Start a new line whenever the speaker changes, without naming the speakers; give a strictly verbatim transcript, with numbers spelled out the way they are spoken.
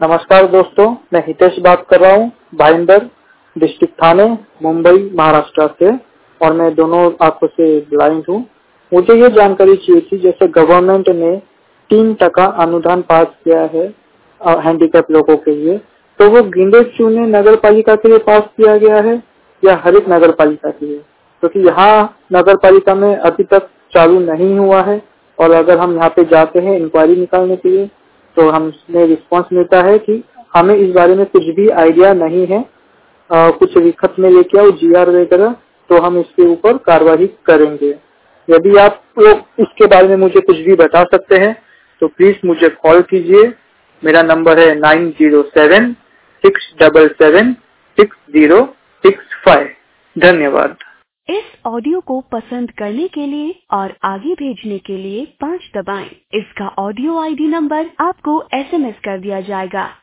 नमस्कार दोस्तों, मैं हितेश बात कर रहा हूँ भाईंदर डिस्ट्रिक्ट थाने मुंबई महाराष्ट्र से और मैं दोनों आंखों से ब्लाइंड हूँ। मुझे ये जानकारी चाहिए थी, जैसे गवर्नमेंट ने तीन टका अनुदान पास किया है हैंडीकैप लोगों के लिए, तो वो गिंडे चूने नगर पालिका के लिए पास किया गया है या हर एक नगर पालिका के लिए? क्योंकि तो यहाँ नगर पालिका में अभी तक चालू नहीं हुआ है और अगर हम यहाँ पे जाते हैं इंक्वायरी निकालने के लिए तो हमें रिस्पांस मिलता है कि हमें इस बारे में कुछ भी आइडिया नहीं है, आ, कुछ लिखत में लेके आओ जी आर वगैरह तो हम इसके ऊपर कार्रवाई करेंगे। यदि आप लोग इसके बारे में मुझे कुछ भी बता सकते हैं तो प्लीज मुझे कॉल कीजिए। मेरा नंबर है nine zero seven six double seven six zero six five. धन्यवाद।
इस ऑडियो को पसंद करने के लिए और आगे भेजने के लिए पाँच दबाएं। इसका ऑडियो आईडी नंबर आपको एसएमएस कर दिया जाएगा।